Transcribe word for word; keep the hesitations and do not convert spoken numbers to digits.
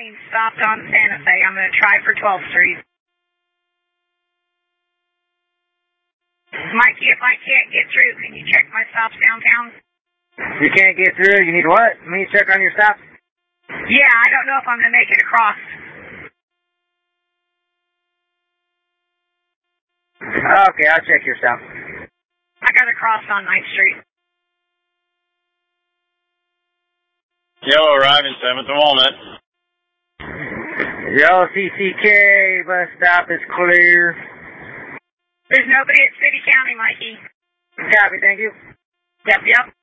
train stopped on Santa Fe. I'm going to try for twelfth Street. Mikey, if I can't get through, can you check my stops downtown? You can't get through? You need what? You need to check on your stops? Yeah, I don't know if I'm going to make it across. Okay, I'll check your stop. I got to cross on ninth Street. Yellow arriving, seventh and Walnut. Yellow C C K, bus stop is clear. There's nobody at City County, Mikey. Copy, thank you. Yep, yep.